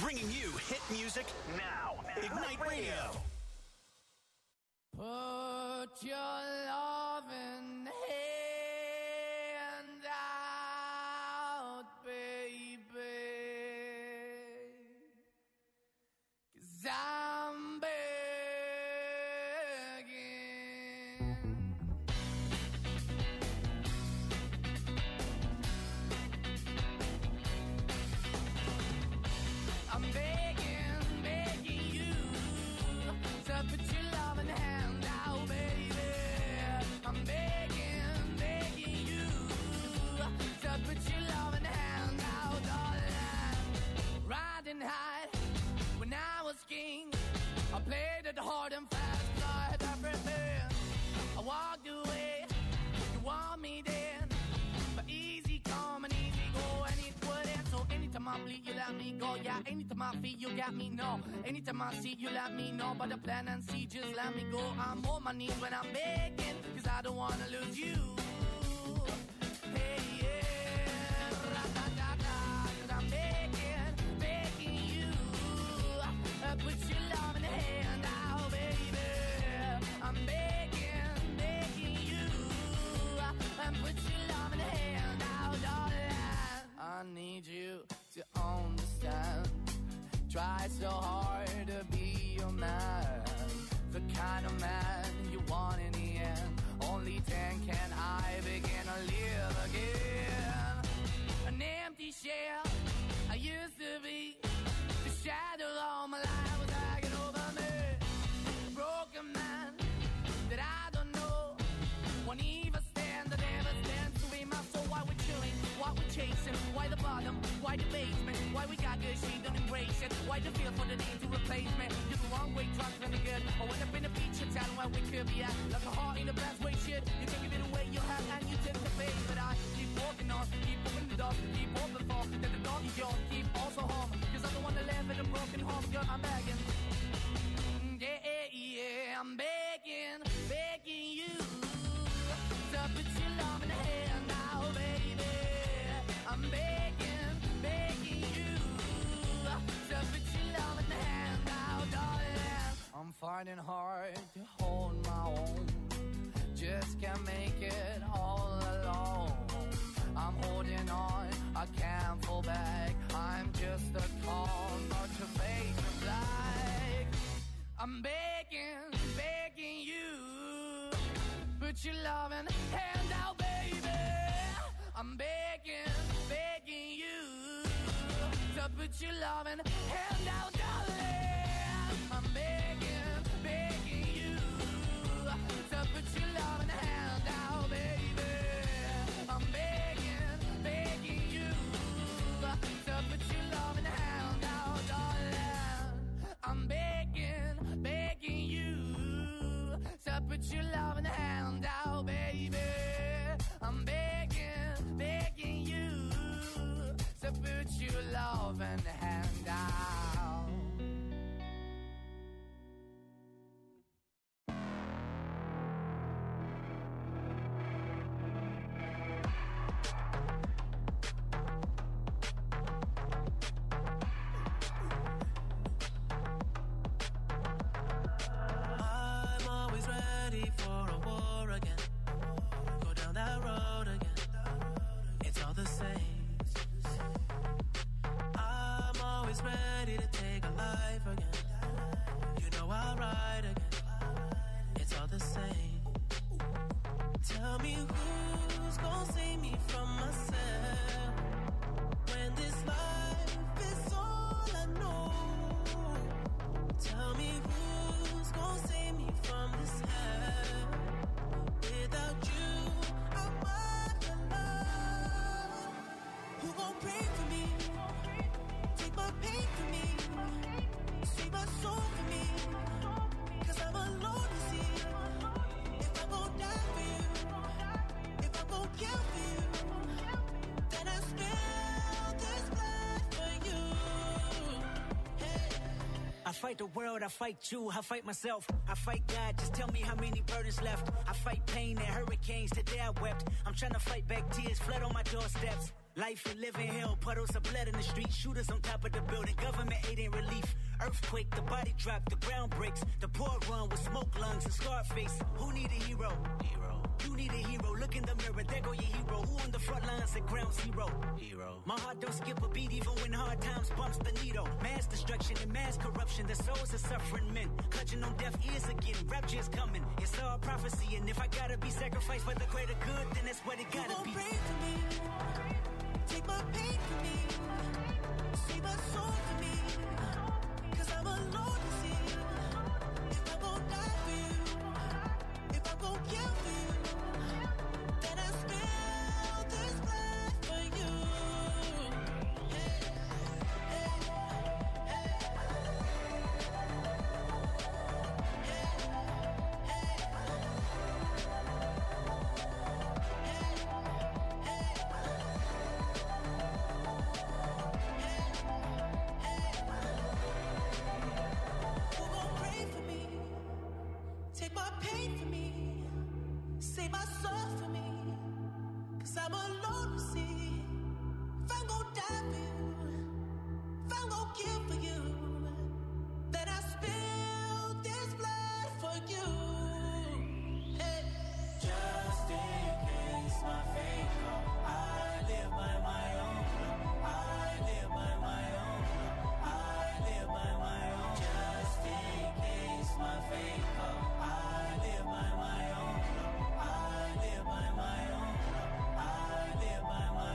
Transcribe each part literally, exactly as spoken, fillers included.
Bringing you hit music now. Ignite Radio. Put your loving hand out, baby, 'cause I'm begging. I'm begging, begging you to put your loving hand out, baby. I'm begging, begging you to put your loving hand out, darling. Riding high when I was king, I played it hard and fast, I had everything. I walked away, you want me then, but easy come and easy go, and it wouldn't. So anytime I bleed, you let me go. Yeah, anytime I feel, you got me, no. Anytime I see, you let me know. But the plan and see, just let me go. I'm on my knees when I'm begging, 'cause I don't wanna lose you. Hey, yeah, ra-da-da-da, 'cause I'm begging, begging you. Uh, put your love in the hand out, baby. I'm begging, begging you. Uh, put your love in the hand out, darling. I need you to understand. Try so hard to be your man, the kind of man you want in the end. Only then can I begin to live again. An empty shell I used to be, the shadow all my life was hanging over me. A broken man that I don't know, won't even stand, I never stand to be my soul. Why we're chilling, why we're chasing, why the bottom, why the basement, why we got good, she don't embrace it, why the feel for the need to replace me. You're the wrong way, trying to be good. I went up in the feature town where we could be at, like a heart in the best way, shit. You can give it away, you have, and you take the face. But I keep walking on, keep opening the door, keep open for that the dog is yours, keep also home, 'cause I don't wanna live in a broken home, girl, I'm begging. Yeah, yeah, yeah, I'm begging, begging you to put your love in the hand now, baby. I'm begging, begging you to put your love in the hand now, darling. I'm finding hard to hold my own, just can't make it all alone. I'm holding on, I can't fall back, I'm just a call, not your face is black. I'm begging, begging you, put your loving hand out, baby. I'm begging, begging you to put your loving hand out, darling. I'm begging, begging you to put your loving hand out, baby. I'm begging, begging you to put your loving hand out, darling. I'm begging, begging you to put your loving hand out, baby. I'm begging, begging you to put your loving hand out. I'm always ready for a war again. Go down that road again. It's all the same. I'm always ready to take a life again. You know I'll ride again. It's all the same. Tell me who's gonna save me from myself when this life is all I know. Tell me who's gonna save me from this hell. Without you, I'm alone. Who gon' pray for me? Take my pain for me. Save my soul for me. 'Cause I'm alone to see. If I gon' die for you, if I gon' kill for you, then I spill this blood for you. Hey. I fight the world, I fight you, I fight myself, I fight God, just tell me how many burdens left. I fight pain and hurricanes, today I wept. I'm trying to fight back tears, flood on my doorsteps. Life and living hell, puddles of blood in the street, shooters on top of the building, government aid ain't relief. Earthquake, the body drop, the ground breaks, the poor run with smoke lungs and scarred face. Who need a hero? Hero. You need a hero. Look in the mirror, there go your hero. Who on the front lines at ground zero? Hero. My heart don't skip a beat even when hard times bumps the needle. Mass destruction and mass corruption, the souls of suffering men clutching on deaf ears again. Rapture is coming, it's all prophecy, and if I gotta be sacrificed for the greater good, then that's what it gotta be. Pray for me. Take my pain for me. Save my soul for me. Cause I'm alone to see. If I won't die for you, if I won't kill for you, then I spill this blood for you. Hey, hey, hey. Take my pain for me, save my soul for me, cause I'm alone to see. If I'm gon' die for you, if I'm gon' kill for you, then I spill this blood for you. Hey. Just in case my fate come, I live by my own law. I live by my own law. I live by my own. Just in case my fate come. My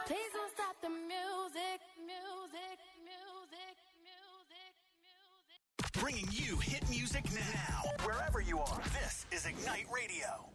Please don't stop the music, music, music, music, music. Bringing you hit music now, wherever you are. This is Ignite Radio.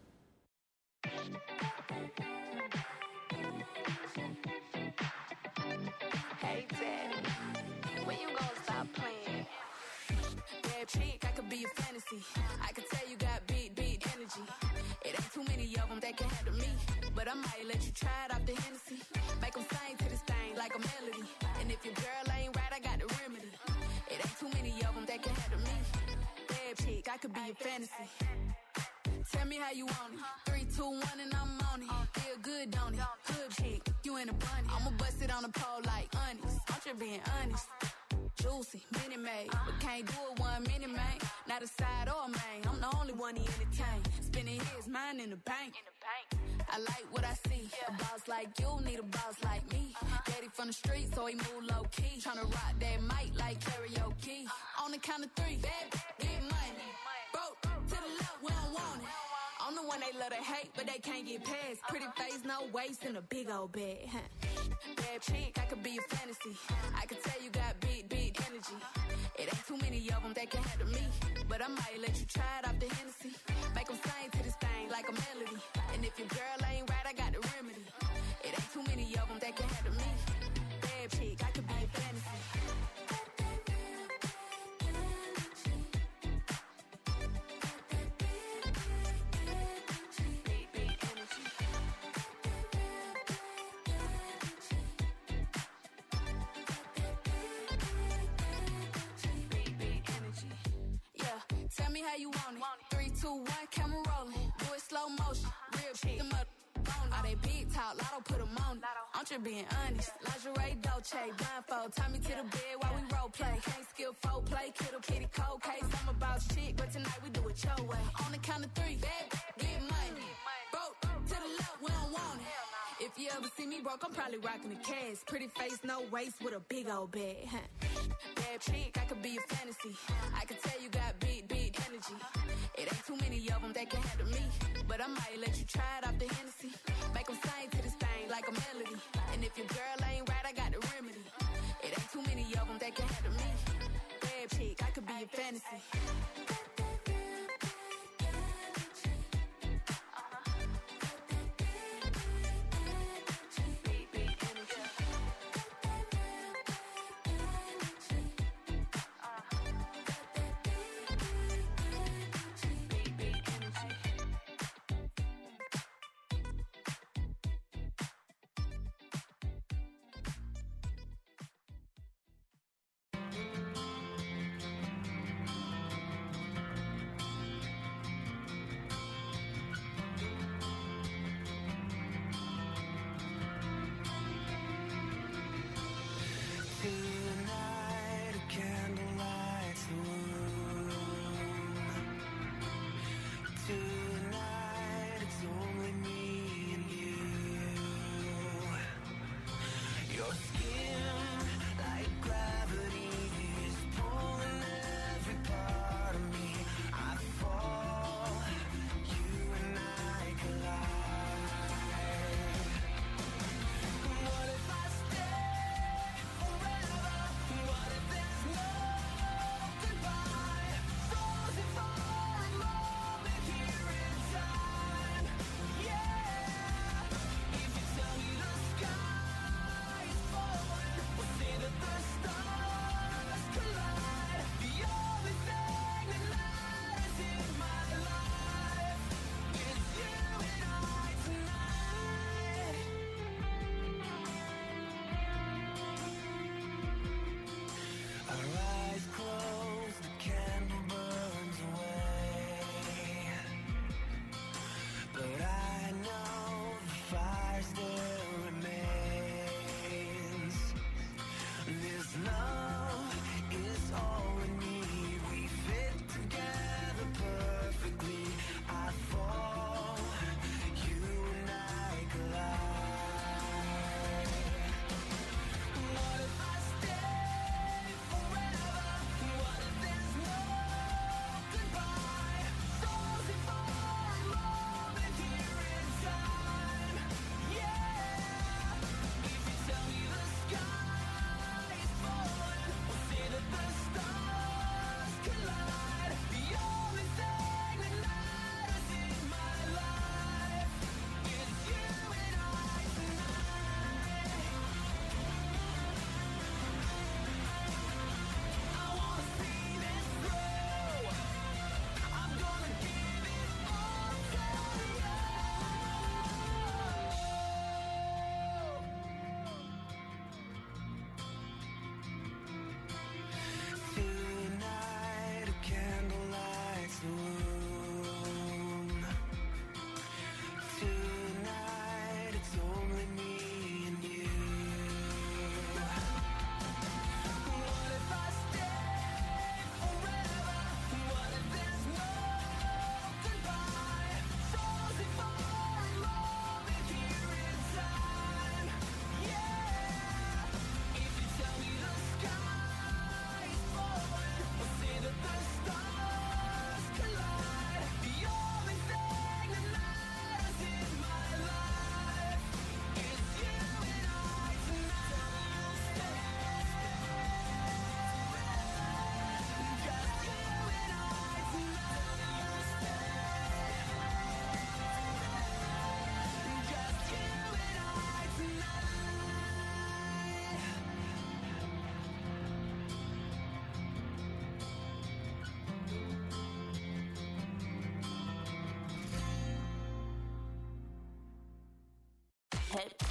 Hey, Daddy, when you gonna stop playing? Bad chick, I could be a fantasy. I could tell you got big, big energy. It ain't too many of them that can handle me. But I might let you try it off the Hennessy. Make them sing to this thing like a melody. And if your girl ain't right, I got the remedy. It ain't too many of them that can handle me. Bad chick, I could be a fantasy. Tell me how you want it. Three, two, one, and I'm on it. Feel good, don't it? Hood chick, you in a bunny. I'ma bust it on the pole like honest. I'm just being honest. Juicy, mini made, but can't do it one minute, man. Not a side or a main. I'm the only one he entertain. Spending his mind in the bank. I like what I see. A boss like you need a boss like me. Daddy from the street, so he move low key. Tryna rock that mic like karaoke. On the count of three, bad, get money. Broke to the left, we don't want it. I'm the one they love to hate, but they can't get past. Pretty face, no waist, and a big old bag. Bad chick, I could be a fantasy. I could tell you got big, big energy. It ain't too many of them that can handle me. But I might let you try it off the Hennessy. Make them sing to this thing like a melody. And if your girl ain't right, I got the remedy. It ain't too many of them that can handle me. Bad chick, I could be a fantasy. Tell me how you want it. Three, two, one, camera rolling. Do it slow motion. Real shit. Them up on all they big talk. Lotto put them on it. I'm just being honest. Lingerie, Dolce, blindfold. Tie me to the bed while we role play. Can't skill folk play. Kiddo, kitty, cold case. I'm about shit, but tonight we do it your way. On the count of three, bad, get money. Broke to the left, we don't want it. If you ever see me broke, I'm probably rocking the cash. Pretty face, no waist, with a big old bag. Bad chick, I could be a fantasy. I could tell you got big, big energy. It ain't too many of them that can handle me. But I might let you try it off the Hennessy. Make them sing to this thing like a melody. And if your girl ain't right, I got the remedy. It ain't too many of them that can handle me. Bad chick, I could be a fantasy.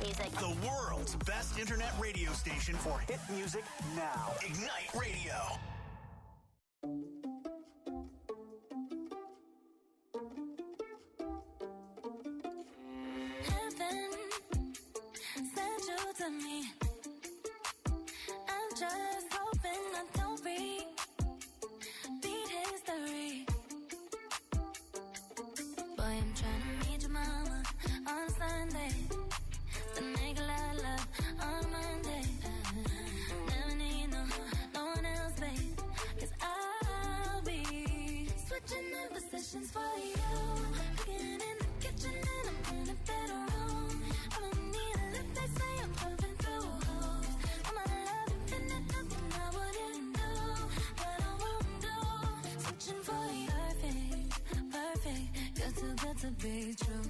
music. The world's best internet radio station for hit music now. Ignite Radio. Heaven sent you to me. I'm just hoping I don't repeat history. Boy, I'm trying to meet your mama on Sunday. To make a lot of love on Monday. Never need no, no one else, babe. Cause I'll be switching in positions for you. Cooking in the kitchen and I'm in the bedroom. I'ma need a lift, they say I'm pumping through holes. I'm a love infinite, nothing I wouldn't do, but I won't do. Switching for you, perfect, perfect. You're too good to be true.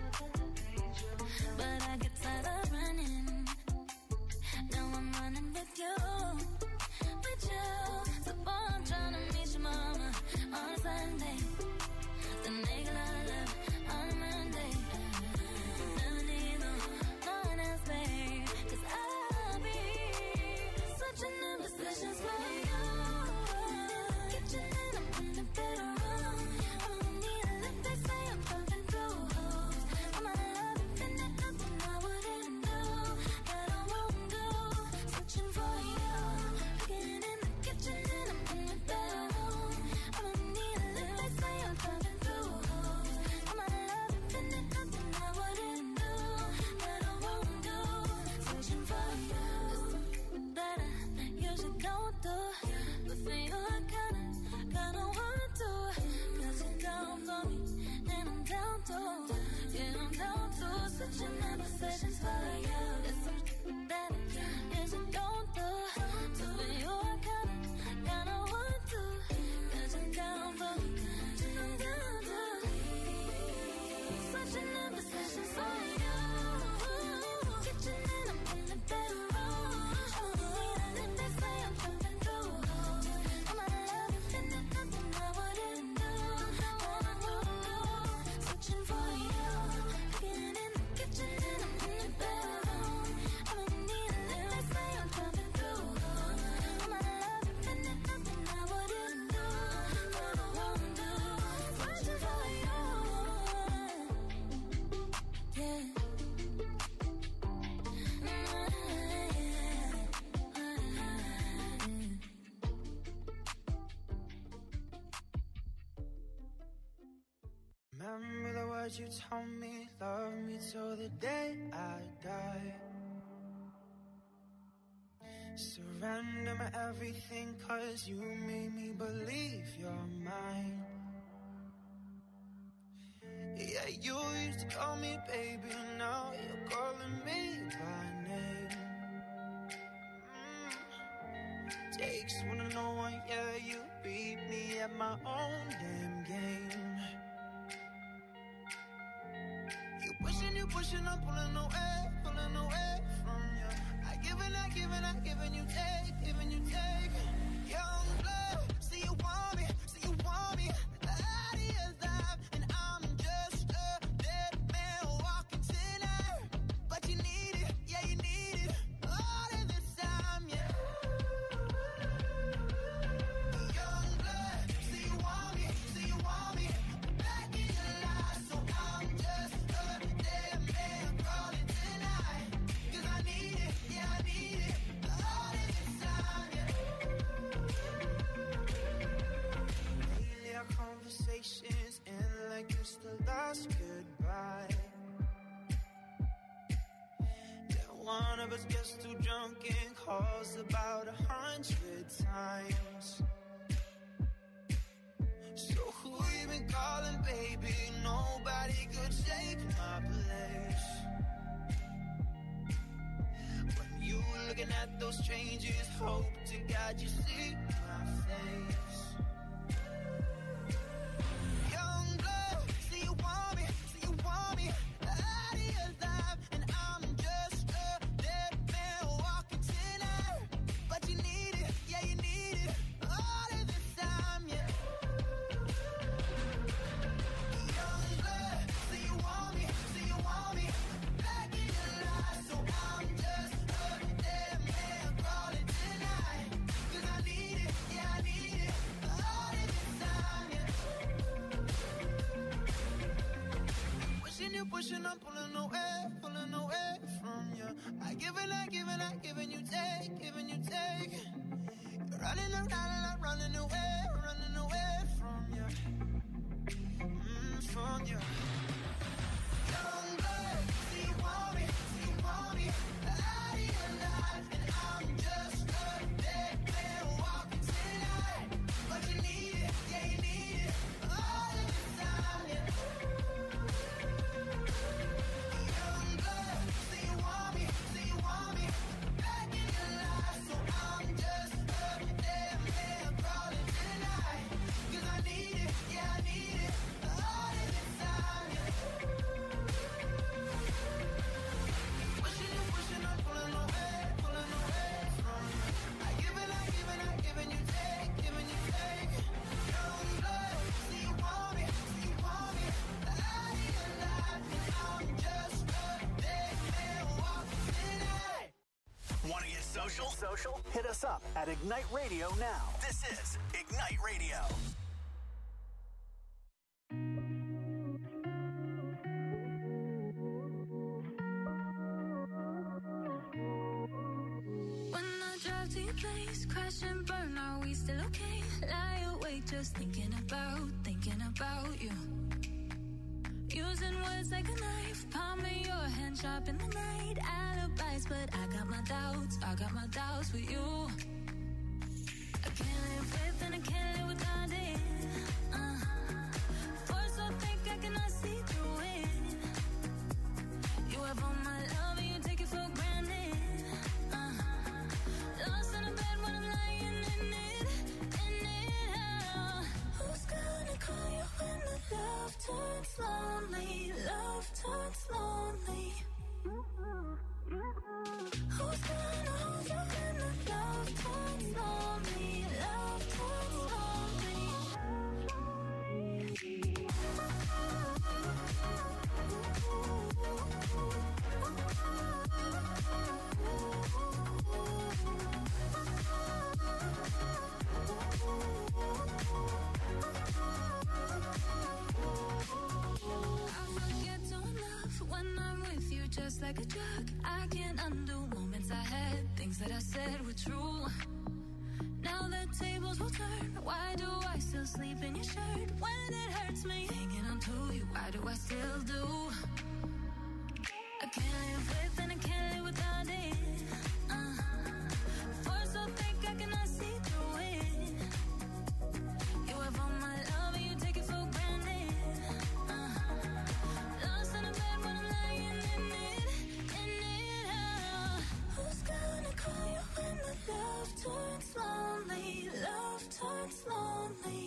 But I get tired of running. Now I'm running with you, with you. So boy, I'm trying to meet your mama on Sunday. Then make a lot of love on Monday. Never need no, no one else, babe. Cause I'll be switching in positions for you. Kitchen and I'm in the bedroom. I'ma need a lift, they say I'm pumping through holes. I'm a love infinite, nothing I wouldn't do, but I won't do. Switching for you. Cooking in the kitchen and I'm in the bedroom. I'ma need a lift, they say I'm pumping through holes. I'm a love infinite, nothing I wouldn't do, but I won't do. Switching for you. That I usually don't do, but for you I kinda, kinda want to. Cause you're down for me, and I'm down too. Yeah, I'm down to switching my positions for you. It's something that I usually don't do, so for you I kinda, kinda want to. Cause you're down for me, and I'm down too. Switching my positions for you. Kitchen and I'm in the bedroom. I'ma need a lift, they say I'm pumping through holes. I'm a love infinite, nothing I wouldn't do, but I won't do. Switching for you. Cooking in the kitchen and I'm in the bedroom. I'ma need a lift, they say I'm pumping through holes. I'm a love infinite, nothing I wouldn't do, but I won't do. Switching for you. Yeah. Remember the words you told me, love me till the day I die. Surrender my everything, cause you made me believe you're mine. Yeah, you used to call me baby, now you're calling me by name. Mm. Takes one to know one, yeah, you beat me at my own damn game. You pushing, you pushing, I'm pulling away, pulling away from you. I give and I give and I give and you take, giving you take. Young blood, see you want me, see you want me. Out of your life, and I'm just a dead man walking tonight. But you need it, yeah you need it, all of this time, yeah. Young blood, see you want me, see you want me. Back in your life, so I'm just a dead man calling tonight. Cause I need it, yeah I need it, all of this time, yeah. Lately our conversations end like it's the last goodbye. Then one of us gets too drunk and calls about a hundred times. So who you been calling, baby? Nobody could take my place. When you looking at those strangers, hope to God you see my face. Young blood, see you want me, see you want me. Out of your life, and I'm just a dead man walking tonight. But you need it, yeah you need it, all of this time, yeah. Young blood, see you want me, see you want me. Back in your life, pushing, I'm pulling away, pulling away from you. I give and I give and I give and you take, giving you take. You're running around and I'm running away, running away from you, mm, from you. Young blood, see you want me, see you want me. Out of your life, and I'm just a dead man walking tonight. But you need it, yeah you need it, all of the time, yeah. Young blood, see you want me, see you want me. Back in your life, so I'm just a dead man crawling tonight. 'Cause I need it, yeah I need it, all of the time, yeah. Pushing and pushing, I'm pulling away, pulling away from you. I give and I give and I give and you take, giving you take. Young blood, see you want me, see you want me. Out of your life, and I'm just a dead man walking tonight. Want to get social? Social? Hit us up at Ignite Radio now. This is Ignite Radio. When I drive to your place, crash and burn, are we still okay? Lie awake just thinking about, thinking about you. Using words like a knife, palm in your hand, sharp in the night. Alibis, but I got my doubts, I got my doubts with you. I can't live with and I can't live without it. Uh, force so thick I cannot see through it. You have all my love and you take it for granted. Uh, lost in a bed when I'm lying in it, in it. Uh, who's gonna call you when the love turns lonely? Love turns lonely. Who's gonna hold you when the love turns lonely? Love turns lonely. I forget to love when I'm with you, just like a drug. I can't undo moments I had, things that I said were true. Now the tables will turn. Why do I still sleep in your shirt when it hurts me? Hanging on to you, why do I still do? I can't live with and I can't live without it. Uh, force so thick I cannot see through it. You have all my love and you take it for granted. Uh, lost in a bed when I'm lying in it, in it. Uh, who's gonna call you when the love turns lonely? Love turns lonely.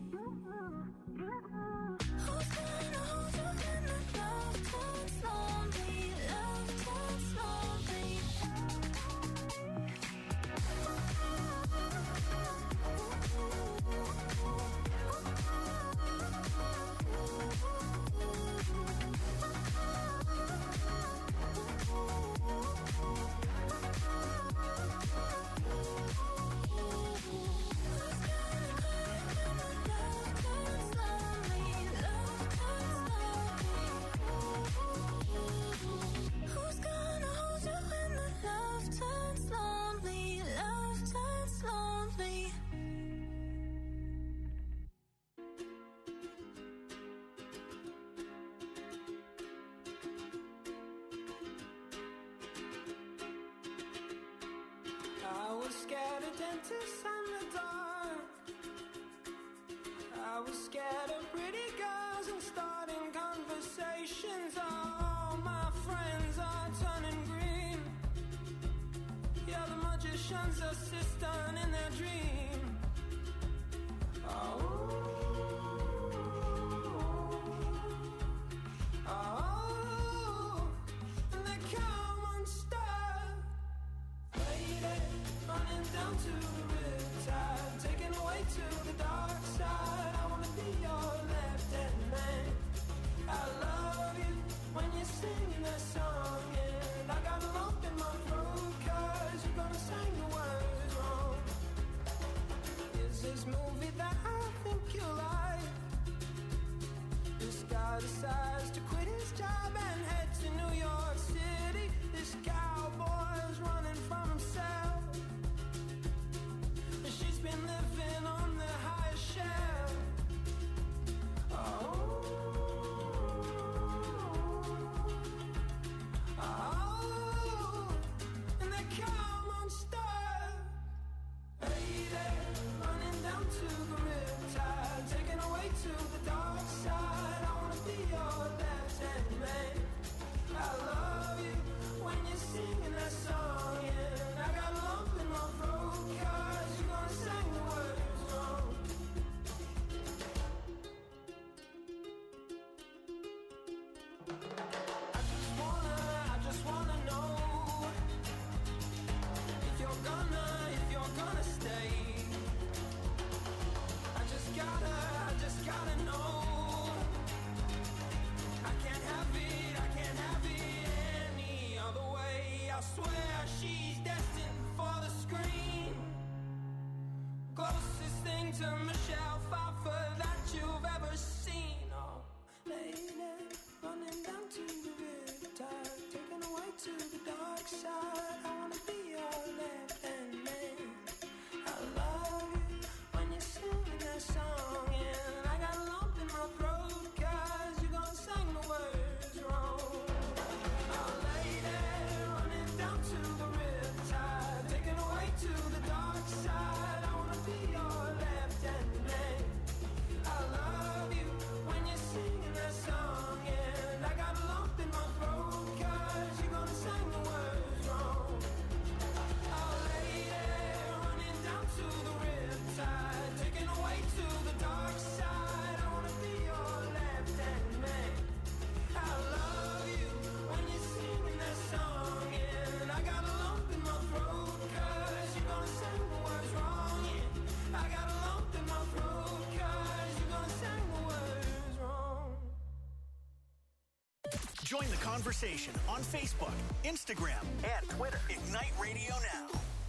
Who's gonna hold you when the love turns lonely? Love turns lonely. Who's gonna hold you when the love turns lonely? Love turns lonely. I was scared of dentists and the dark. I was scared of pretty girls and starting conversations. All my friends are turning green. Yeah, the magician's assistant in their dream. Oh, oh, and they come unstuck. Lady, running down to the riptide, taken away to the dark side. I wanna be your left-hand man. I love you when you're singing that song, and I got a lump in my throat 'cause you're gonna sing the words wrong. Is this movie that I think you like? This guy decides to quit his job and to the dark side. I wanna be your left-hand man. I love you when you're singing that song, and I got a lump in my throat 'cause you're gonna sing the words wrong. I just wanna, I just wanna know if you're gonna, if you're gonna stay. I just gotta, I just gotta know. I can't have it, I can't have it any other way. I swear she's destined for the screen. Closest thing to Michelle Pfeiffer that you've ever seen. Oh, lady, running down to the riptide, taken away to the dark side. I wanna be your left-hand man. I love you when you're singing that song, and I got a lump in my throat 'cause you're gonna sing the words wrong. Oh, lady, running down to the riptide, taken away to the dark side. I wanna be your left-hand man. I love you when you're singing that song, and I got a lump in my throat 'cause you're gonna sing the words wrong. Oh, lady, running down to the riptide, taken away to the dark side. I wanna be your left-hand man. I love you when you're singing that song, and I got a lump in my throat 'cause you're gonna sing the words wrong. Yeah, I got a lump in my throat 'cause you're gonna sing the words wrong. Join the conversation on Facebook, Instagram, and Twitter. Ignite Radio Now.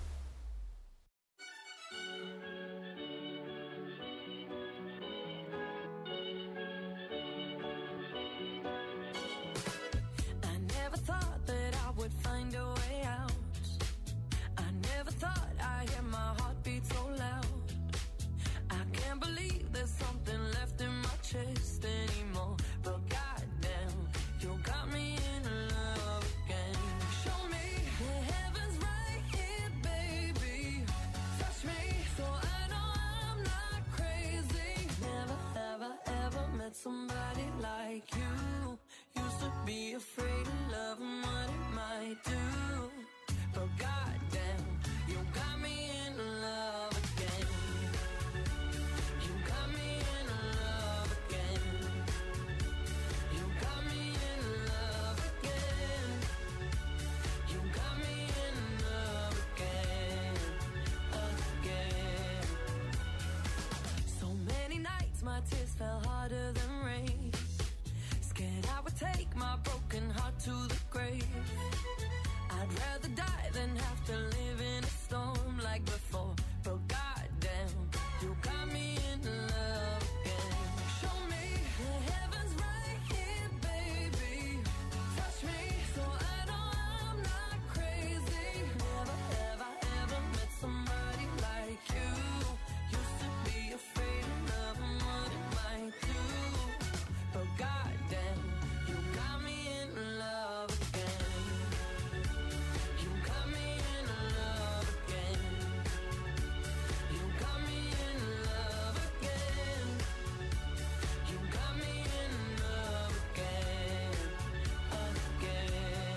I never thought that I would find a way out. I never thought I'd hear my heartbeat so loud. I can't believe there's something left in my chest anymore. But goddamn, you got me in love again. Show me the heavens right here, baby. Touch me so I know I'm not crazy. Never, ever, ever met somebody like you. Used to be afraid of love and what it might do. But goddamn, you got me in love again. You got me in love again. You got me in love again. You got me in love again, again. So many nights my tears fell harder than rain. Scared I would take my broken heart to the grave. I'd rather die than have to live in a storm like before. But goddamn, you got me in love again. Show me the heavens right here, baby. Touch me so I know I'm not crazy. Never, ever, ever met somebody like you. Used to be afraid of love and what it might do. But goddamn, you got me in love again. You got me in love again. You got me in love again. You got me in love again, again.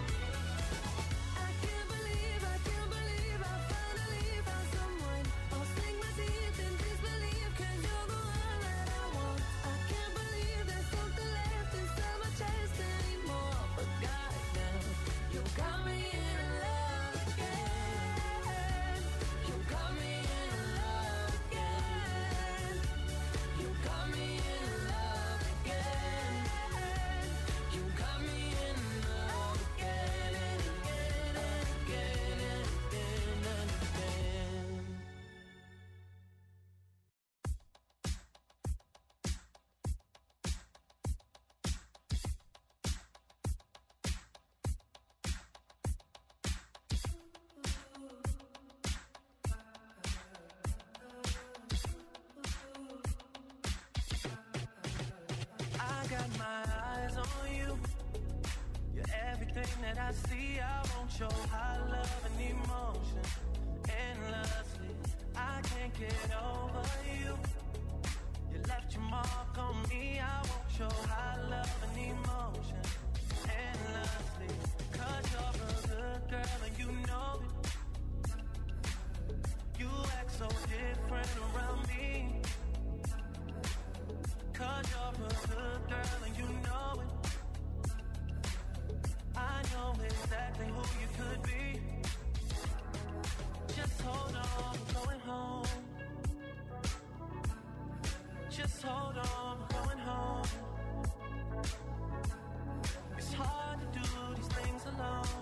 I can't believe, I can't believe I finally found someone. I'll sink my teeth in disbelief 'cause you're the one that I want. I can't believe there's something left inside my chest anymore. But goddamn, you got me in love again. You got me in love again. You got me in love again. You got me in love again and again and again and again and again. I got my eyes on you. You're everything that I see. I want your high love and emotion endlessly. I can't get over you. You left your mark different around me. Cause you're a good girl and you know it. I know exactly who you could be. Just hold on, we're going home. Just hold on, we're going home. It's hard to do these things alone.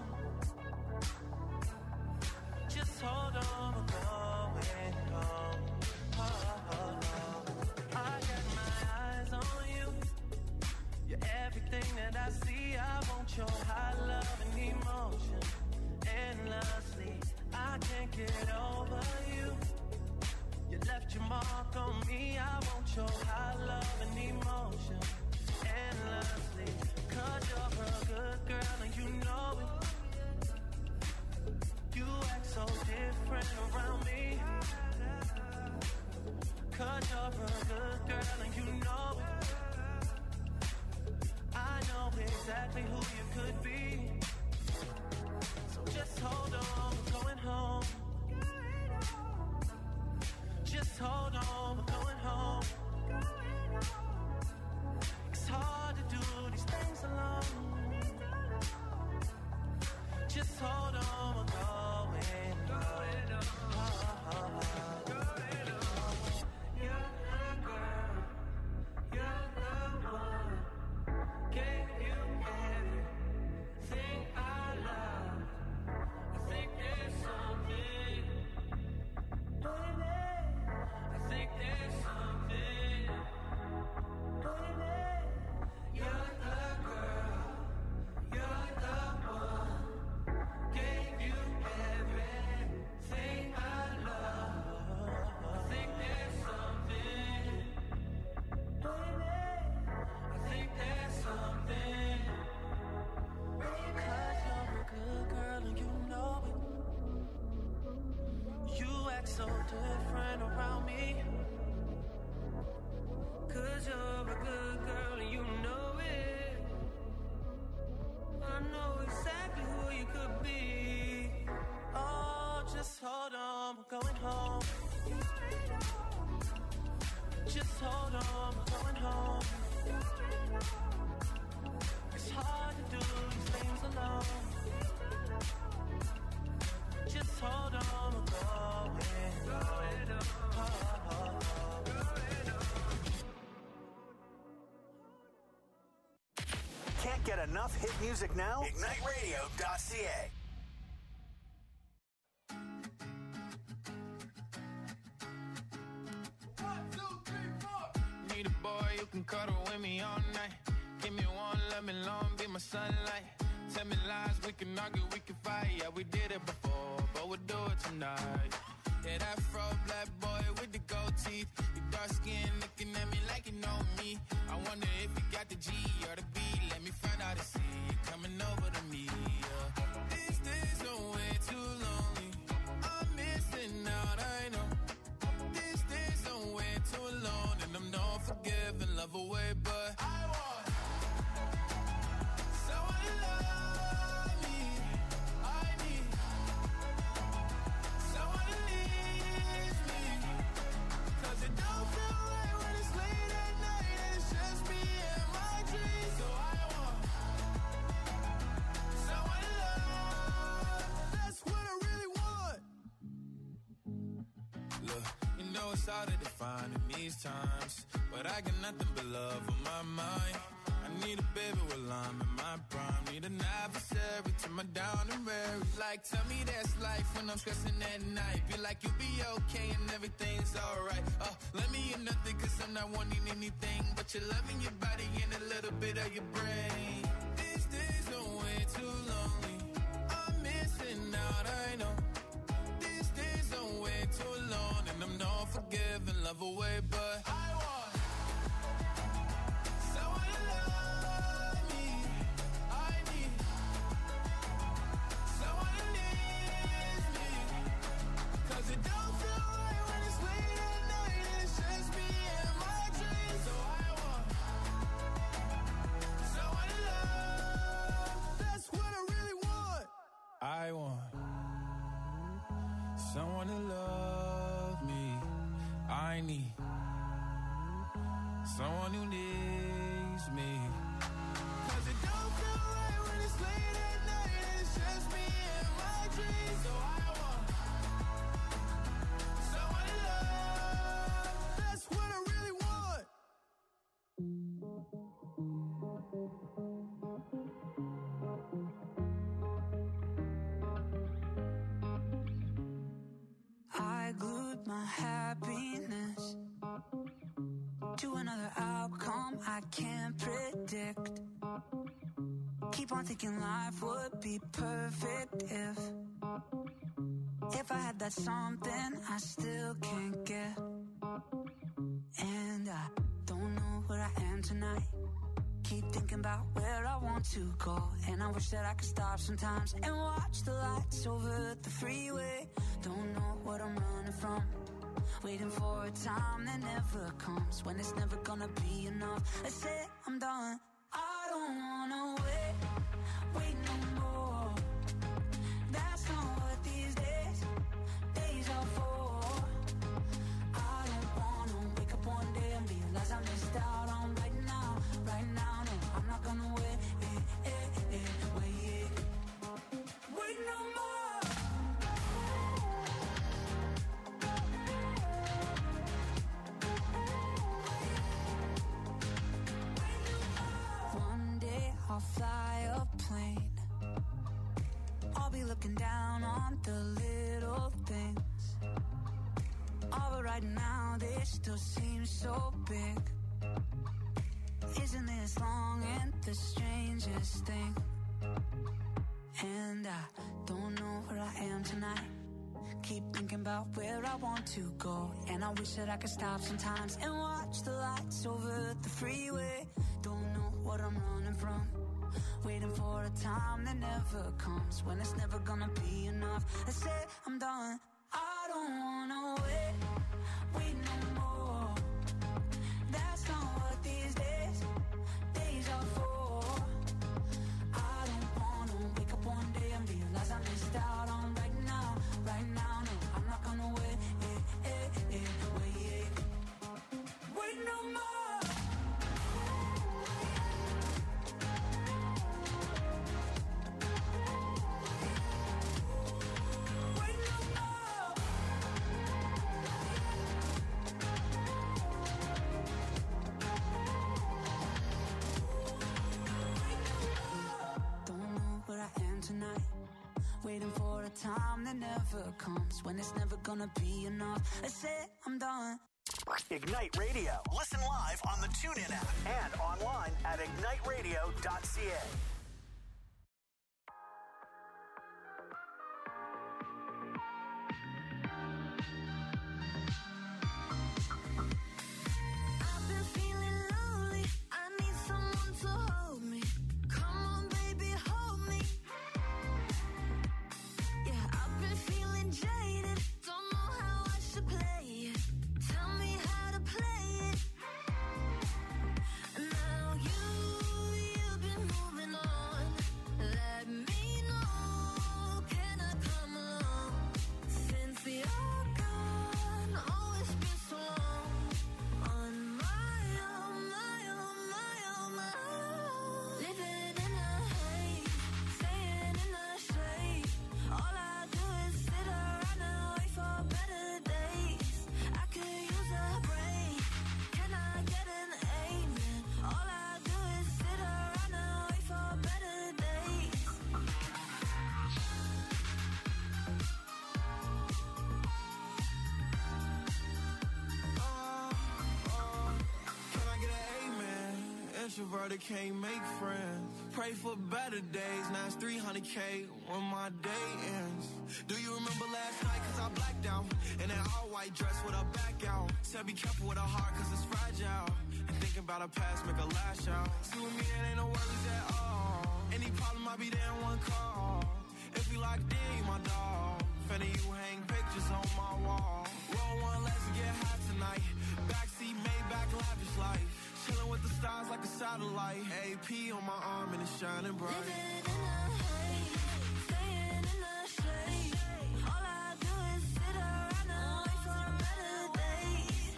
Just hold on, we're going home. Oh, oh, oh. I got my eyes on you. You're everything that I see. I want your high love and emotion endlessly. I can't get over you. You left your mark on me. I want your high love and emotion endlessly. Cause you're a good girl and you know it. You act so different around me. Cause you're a good girl and you know it. I know exactly who you could be. So just hold on, we're going home. Just hold on, we're going home. It's hard to do these things alone. Just hold on, we're going home. Oh, oh, oh. You're the girl, you're the one. Gave you everything I love. I think there's something, baby. I think there's something, baby. You're the girl, you're the one. Gave you everything I love. I think there's something, baby. I think there's something, because you're a good girl and you know it. You act so different around me. Cause you're a good girl and you know it. I know exactly who you could be. Oh, just hold on, we're going home. Just hold on, we're going home. It's hard to do these things alone. Just hold on, we're going home. Oh, oh, oh. Can't get enough hit music now? Ignite Radio dot C A. Need a boy you can cuddle with me all night. Give me one, let me long, be my sunlight. Tell me lies, we can argue, we can fight. Yeah, we did it before, but we'll do it tonight. Yeah, that fro black boy with the gold teeth. Your dark skin looking at me like you know me. I wonder if you got the G or the B. Let me find out and see you coming over to me. Yeah. These days are way too lonely. I'm missing out, I know. These days are way too alone, and I'm not forgiving, love away, but I want someone to love me. I need someone to leave me. Cause it don't feel right when it's late at night and it's just me and my dreams. So I want someone to love. That's what I really want. Look, you know it's hard to define in these times, but I got nothing but love on my mind. I need a baby while I'm in my prime. Need an adversary to my down and weary. Like, tell me that's life when I'm stressing at night. Be like, you'll be okay and everything's alright. Uh, let me in nothing cause I'm not wanting anything but your love in your body and a little bit of your brain. These days are way too lonely. I'm missing out, I know. These days are way too alone, and I'm not forgiving, love away, but I want someone to love me. I need someone to leave me. Cause it don't feel right when it's late at night and it's just me and my dreams. So I want someone to love. That's what I really want. I want someone to love me. I need someone who needs me. Cause it don't feel right when it's late at night and it's just me and my dreams. So I want someone to love. That's what I really want. I glued my happiness to another outcome I can't predict. Keep on thinking life would be perfect if If I had that something I still can't get. And I don't know where I am tonight. Keep thinking about where I want to go. And I wish that I could stop sometimes and watch the lights over the freeway. Don't know what I'm running from. Waiting for a time that never comes. When it's never gonna be enough. I say I'm done. I don't wanna wait, wait no more. That's not what these days, days are for. I don't wanna wake up one day and realize I missed out on right now, right now. No, I'm not gonna wait, eh, eh, eh, wait, wait no more. I'll fly a plane. I'll be looking down on the little things. All but right now they still seem so big. Isn't this long and the strangest thing? And I don't know where I am tonight. Keep thinking about where I want to go. And I wish that I could stop sometimes and watch the lights over the freeway. Don't know what I'm running from. Waiting for a time that never comes. When it's never gonna be enough. I say I'm done. I don't wanna wait, wait no more. That's not what these days, days are for. I don't wanna wake up one day and realize I missed out on right now, right now. No, I'm not gonna wait, eh, eh, eh, wait, wait no more. Tonight, waiting for a time that never comes. When it's never gonna be enough. I say I'm done. Ignite Radio. Listen live on the TuneIn app and online at ignite radio dot c a. Now you, you've been moving on. introverted, can't make friends. Pray for better days, now it's three hundred K when my day ends. Do you remember last night, cause I blacked out? In an all-white dress with a back out. Said be careful with a heart, cause it's fragile. And thinking about a past, make a lash out. See with me, it ain't no worries at all. Any problem, I'll be there in one call. If you locked in, you my dog. Fanny, you hang pictures on my wall. Roll one, let's get high tonight. Backseat, Maybach, lavish life. Chilling with the stars like a satellite. A P on my arm and it's shining bright. Living in the haze, staying in the shade. All I do is sit around and wait for better days.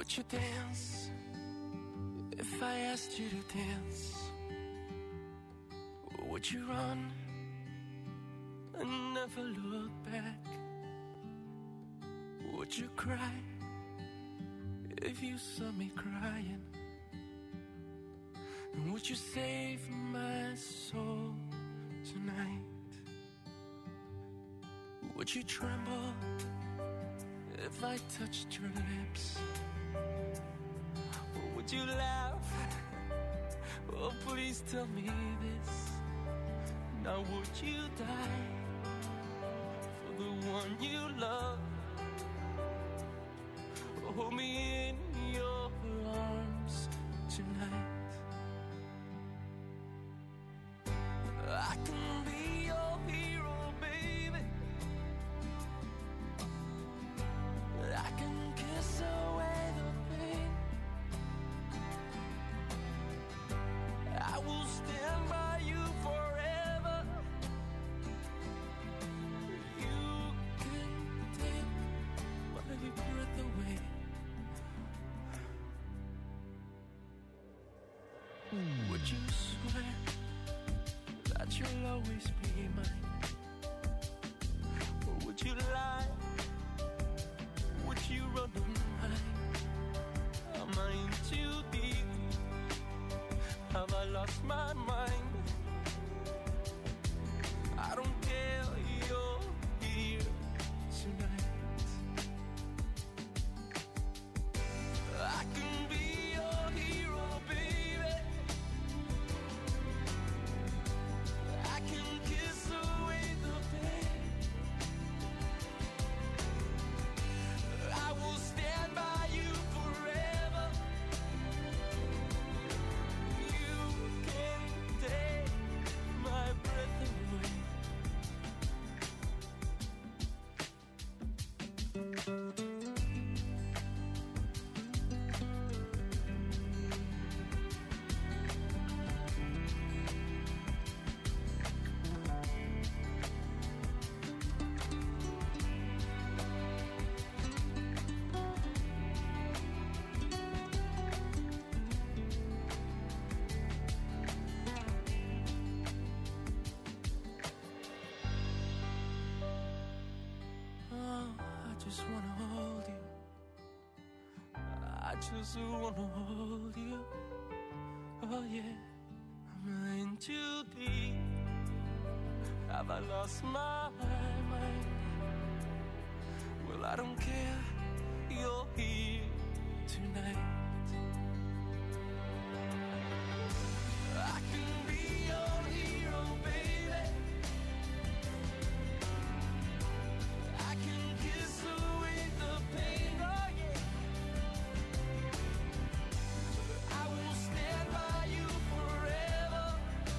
Would you dance if I asked you to dance? Or would you run and never look back? Would you cry if you saw me crying? And would you save my soul tonight? Would you tremble if I touched your lips? Or would you laugh? Oh, please tell me this. Now would you die for the one you love? Hold me in your arms tonight. I can be your hero, baby. I can kiss away the pain. I will stand by you forever. You can take my breath away. Would you swear that you'll always be mine? Or would you lie? Would you run and hide? Am I in too deep? Have I lost my mind? I don't care, you're here tonight. I can be your hero, baby. I can kiss away the pain. I will stand by you forever. You can take my breath away. Oh, I just wanna hold you. I just wanna hold you. Oh yeah, I'm in too deep. Have I lost my mind? Well, I don't care. You're here tonight. I can be your hero, baby. I can kiss away the pain, oh yeah. I will stand by you forever.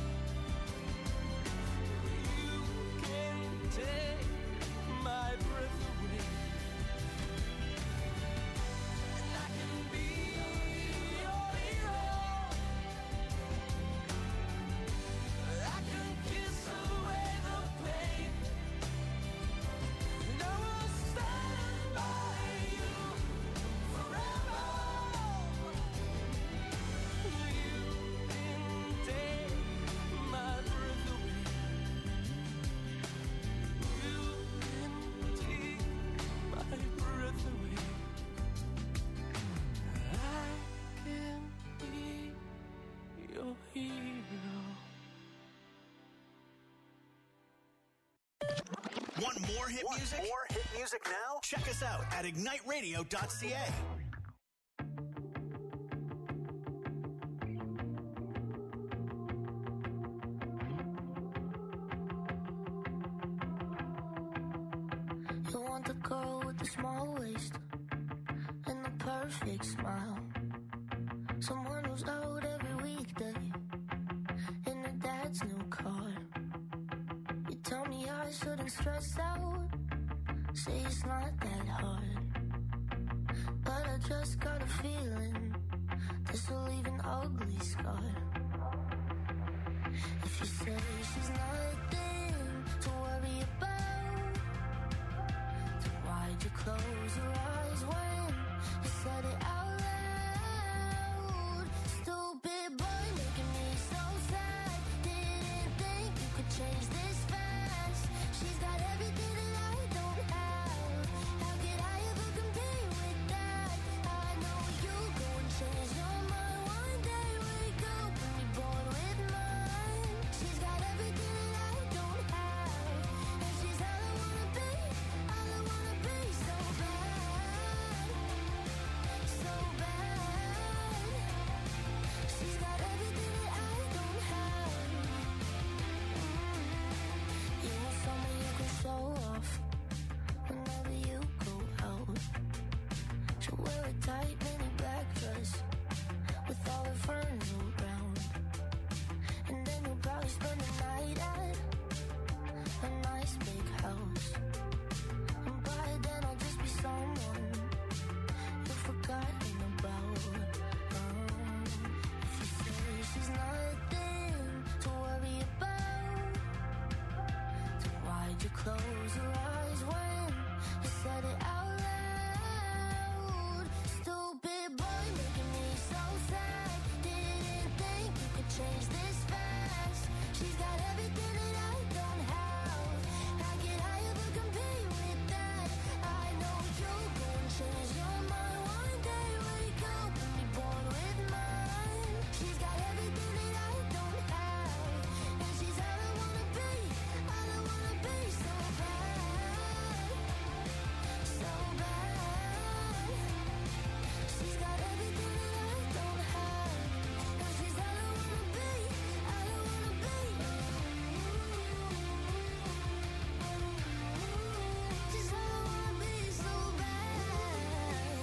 You can take my breath away. And I can be your hero. I can kiss away the pain. And I will stand by you forever. You can take my breath away. You can take my breath away. I can be your hero. Want more hit Want music? more hit music now? Check us out at ignite radio dot c a. You want the girl with the small waist and the perfect smile. Someone who's out every weekday in her dad's new car. You tell me I shouldn't stress out, say it's not that hard. But I just got a feeling this will leave an ugly scar. If you say she's nothing to worry about, then why'd you close your eyes when you said it out loud? Close your eyes when you said it out loud. Stupid boy making me so sad. Didn't think you could change this fast. She's got everything that I don't have. How could I ever compete with that? I know you're gonna change your mind one day. Wake up and be born with mine. She's got everything that I don't have, and she's all I wanna be. All I wanna be, so bad, so bad. She's got everything that I don't have, and she's all I wanna be. All I wanna be. She's all I wanna be, so bad.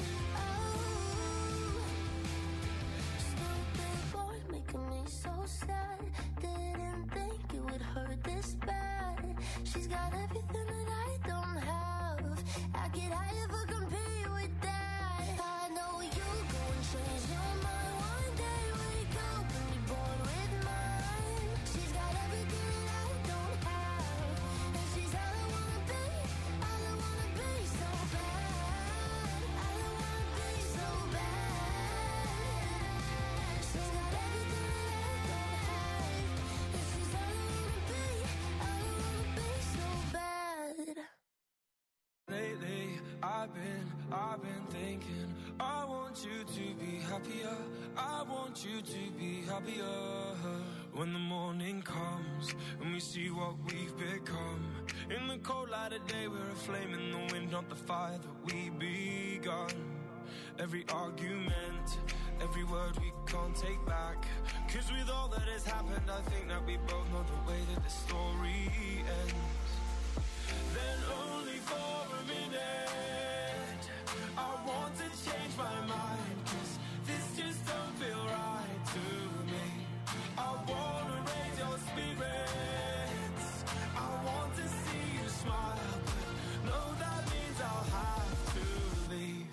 Oh, stupid boy making me so sad. Didn't think it would hurt this bad. She's got everything that I don't have. How could I ever compete with that? I know you go and change your mind one day. Wake up and be born with mine. She's got everything that I don't have, and she's all I wanna be. All I wanna be, so bad. All I wanna be, so bad. She's got everything that I don't have, and she's all I wanna be. All I wanna be, so bad. Lately, I've been, I've been thinking, I want you to be happier. I want you to be happier. When the morning comes and we see what we've become. In the cold light of day, we're a flame in the wind, not the fire that we begun. Every argument, every word we can't take back. Cause with all that has happened, I think that we both know the way that the story ends. Then only for a minute, I want to change my mind. Cause this just don't feel right to me. I wanna raise your spirits, I want to see you smile, but no, that means I'll have to leave.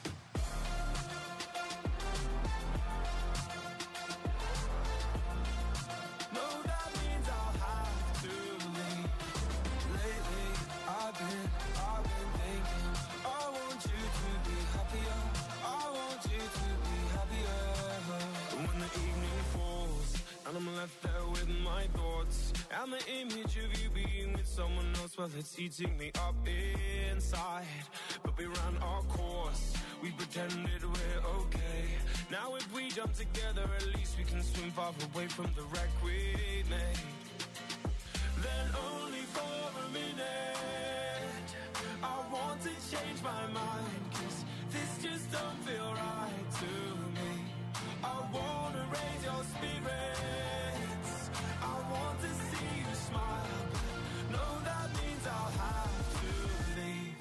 No, that means I'll have to leave. Lately, I've been, I've been thinking, I want you to be happier. I want you to be happier. When the evening falls and I'm left there with my thoughts, and the image of you being with someone else, well, it's eating me up inside. But we ran our course, we pretended we're okay. Now if we jump together, at least we can swim far away from the wreck we made. Then only for a minute, I want to change my mind. Cause this just don't feel right to me. I wanna raise your spirits, I want to see you smile, but no, that means I'll have to leave.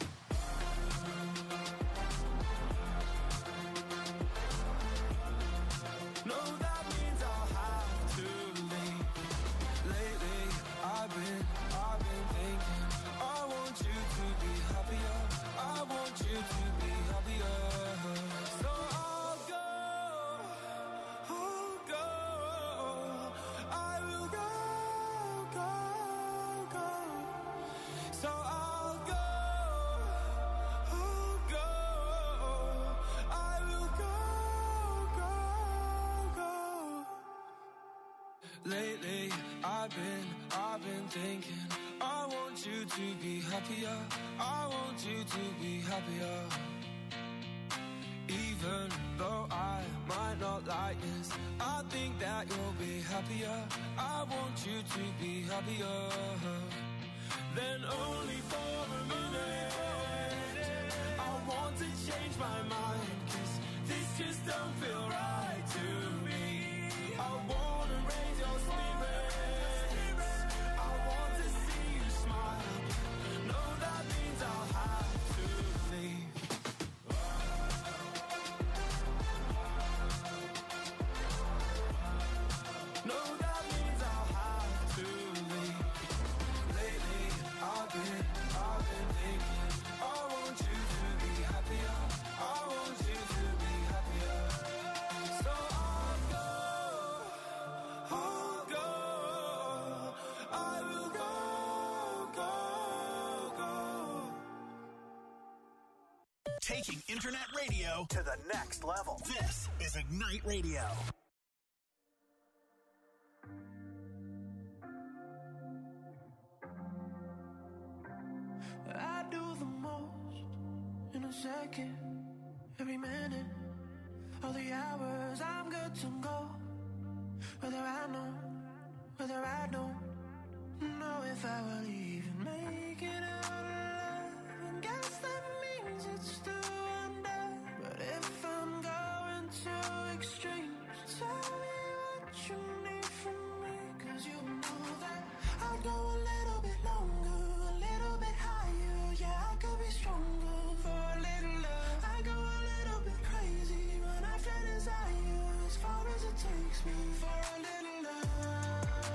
No, that means I'll have to leave. Lately, I've been, I've been thinking, I want you to be happier. I want you to be happier. So I'll go, I'll go, I will go, go, go. So I'll go, I'll go, I will go, go, go. Lately, I've been, I've been thinking, I want you to be happier. I want you to be happier. Even though I might not like this, I think that you'll be happier. I want you to be happier. Then only for a minute, I want to change my mind. Cause this just don't feel right to me. I wanna raise your spirits, I want to see you smile. No, that means I'll have to leave. No, that means I'll have to leave. Lately, I've been, I've been thinking, I want you to be happier. I want you to be happier. So I'll go, I'll go, Taking internet radio to the next level. This is Ignite Radio. I do the most in a second, every minute, all the hours I'm good to go. Whether I know, whether I don't know if I will even make it out alive. And guess that means it's still under. But if I'm going to extremes, tell me what you need from me. Cause you know that I'll go a little bit longer, a little bit higher. Yeah, I could be stronger for a little love. I go a little bit crazy when I feel desire, as far as it takes me for a little love.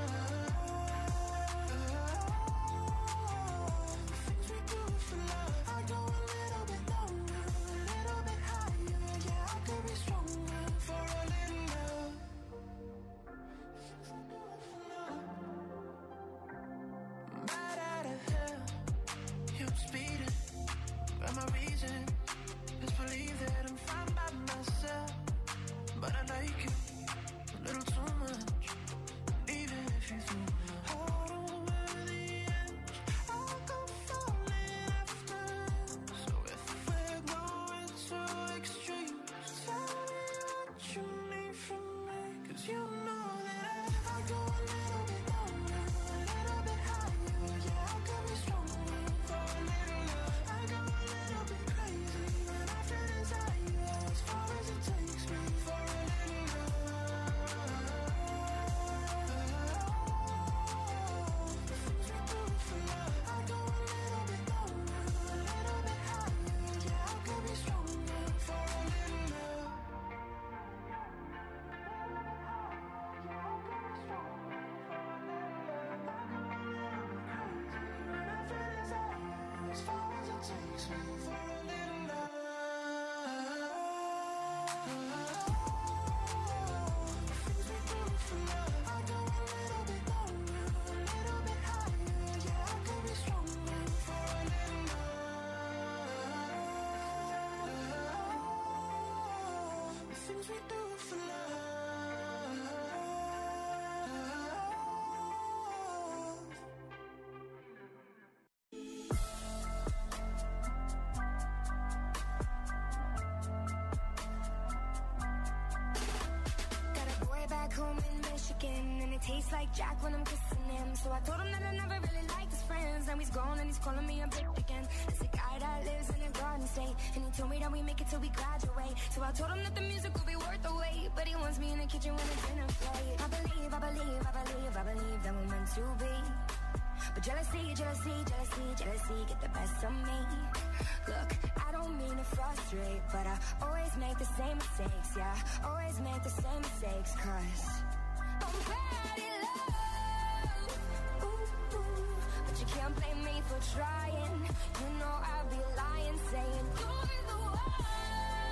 Things we do for love. I go a little bit longer, a little bit higher. Yeah, I could be stronger for a little love. Things we do for love. Right out of hell, you're speeding. But my reason is believe that I'm fine by myself. But I like you a little too much. And even if you threw my heart over the edge, I'll go falling after. So if we're going to extremes, tell me what you need from me. Cause you know that I go a little bit longer, a little bit higher. Yeah, I could be stronger for a little love. I go a little bit crazy when I feel desire, as far as it takes me for a little love. The things we do for love. I go a little bit longer, a little bit higher. Yeah, I could be stronger for a little love. As far as it takes me for a little love. Things we do for love. I go a little bit longer, a little bit higher. Yeah, I could be stronger for a little love. The things we do for love. Got a boy back home in Michigan, and it tastes like Jack when I'm kissing him. So I told him that I never really liked his friends. Now he's grown and he's calling me a bitch again. It's a guy that lives in a garden state, and he told me that we make it till we graduate. So I told him that the music will be worth the wait, but he wants me in the kitchen when it's dinner plate. I believe, I believe, I believe, I believe that we're meant to be. But jealousy, jealousy, jealousy, jealousy get the best of me. Look, I don't mean to frustrate, but I always make the same mistakes, yeah. Always make the same mistakes, cause I'm bad in love. Ooh, ooh. But you can't blame me for trying. You know I'd be lying, saying you're the one.